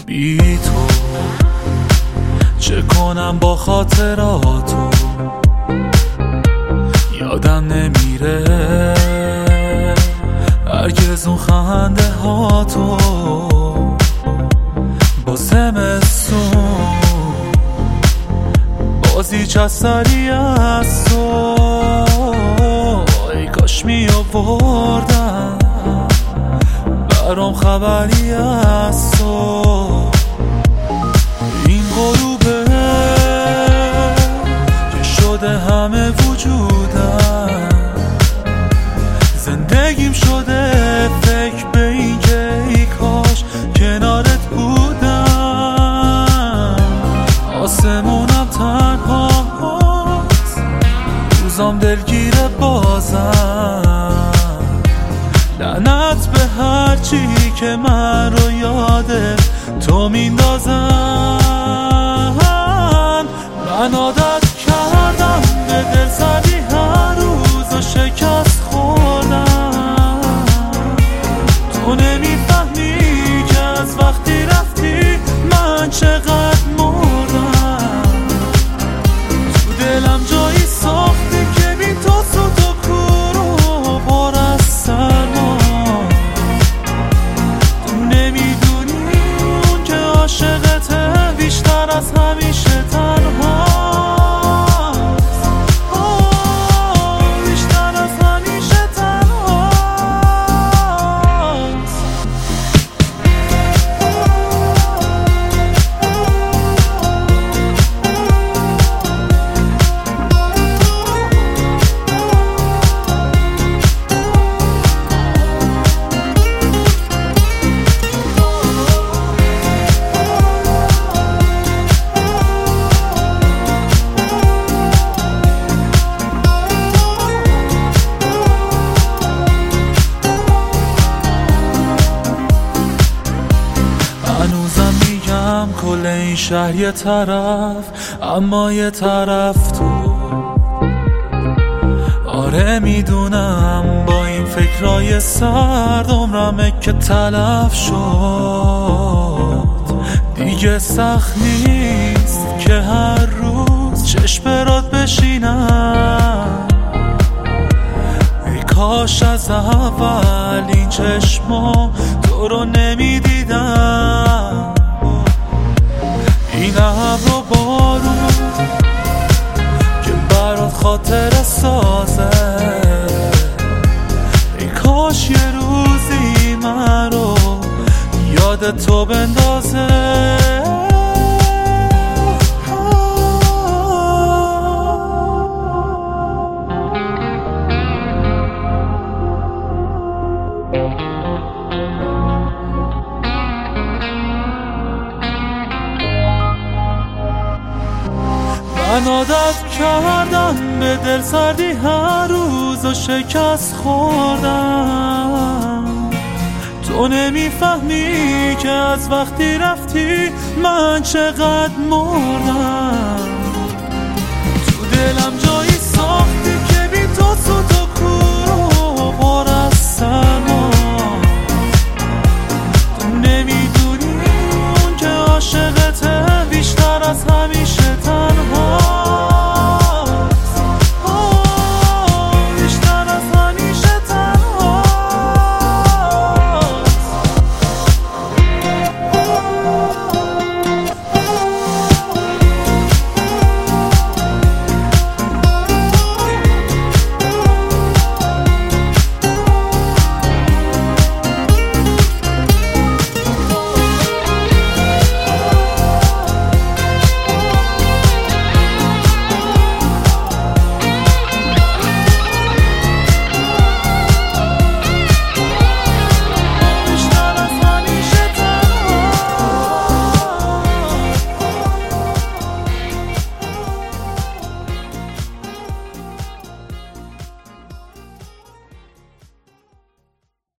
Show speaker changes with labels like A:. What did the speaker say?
A: بی تو چه کنم با خاطراتو، یادم نمیره هرگز اون خنده هاتو. با زمستون بازی چسری از تو، ای کاش می آوردم برام خبری از تو. این غروبه که شده همه وجودم، زندگیم شده فکر به این که ای کاش کنارت بودم. آسمونم تنهاست، روزام دلگیره بازم، لعنت به هرچی که من رو یاده تو میندازن. من عادت کردم به دل زدی هر روز و شکست خوردم. تو نمیفهمی که از وقتی رفتی من چقدر مردم. تو دلم جایی ساختی که بی تو سوت و کور و پر از سرما. تو نمیدونی اون که عاشقته بیشتر از همیشه تنها. هنوزم میگم کل این شهر یه طرف، اما یه طرف تو. آره میدونم با این فکرای سرد عمرمه که تلف شد. دیگه سخت نیست که هر روز چشم برات بشینم. ای کاش از اول این چشمام تو رو نمیدیدم. این ابر و بارون که برات خاطره سازه، ای کاش یه روزی من رو یاد تو بندازه. من عادت کردم به دل سردی هر روز و شکست خوردم. تو نمیفهمی که از وقتی رفتی من چقدر مردم. تو دلم جایی